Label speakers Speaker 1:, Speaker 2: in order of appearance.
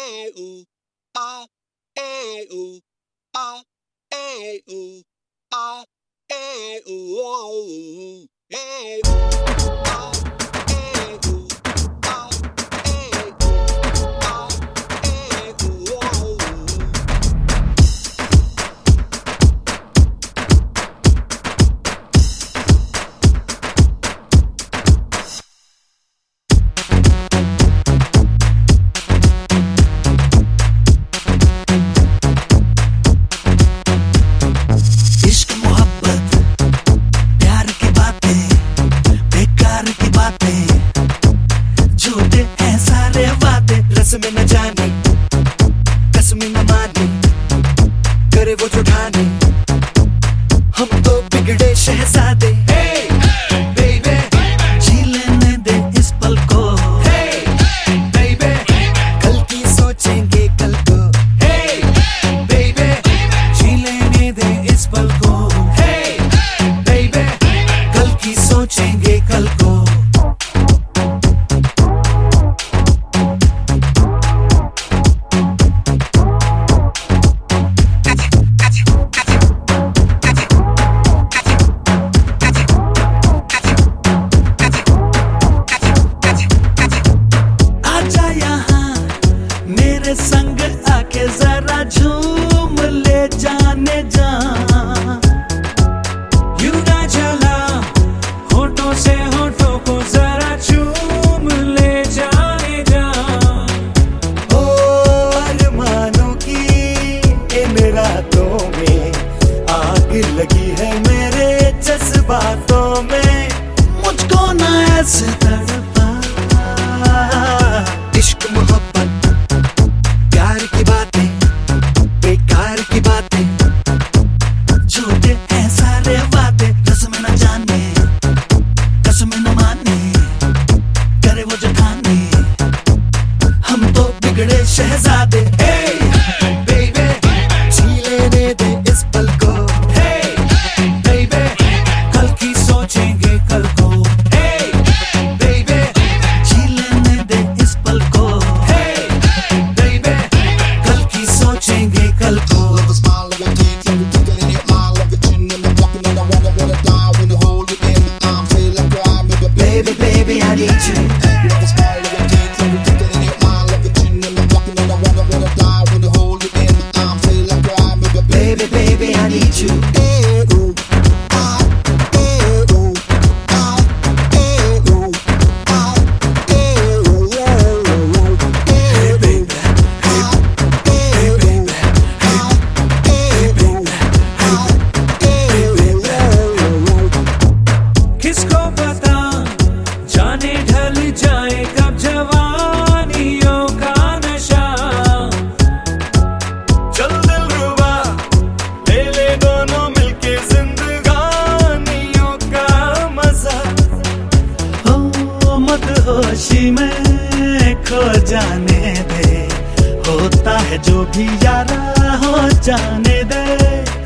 Speaker 1: में न जाने कसम न माने करे वो जो ठाने हम तो बिगड़े शहजादे। Hey, baby, जी लेने दे इस पल को। Hey, baby, कल की सोचेंगे कल को। Hey, baby, जी लेने दे इस पल को। Hey, baby, कल की सोचेंगे कल को। संग आके जरा झूम ले जाने जा, यूं ना चला होठों से होठों को जरा चूम ले जाने जा। ओ अरमानों की इन रातों में आग लगी है मेरे जज्बातों में, मुझको ना ऐसे तड़पा। इश्क मोहब्बत प्यार की बातें बेकार की बातें, झूठे हैं सारे वादे, रस्म न जाने कसम न माने करे वो जो ठाने हम तो बिगड़े शहजादे। Hey, baby, जी लेने दे इस पल को। Hey, baby, कल की सोचेंगे कल को। Hey, baby, जी लेने दे इस पल को। Hey, baby, कल की सोचेंगे कल को। Baby, baby, I need you. Baby, baby, I need you. किसको पता जाने ढल जाए कब जवानियों का नशा, चल दिलरुबा ले ले दोनों मिलके जिंदगानियों का मजा। ओ मदहोशी में खो जाने दे, होता है जो भी यारा हो जाने दे।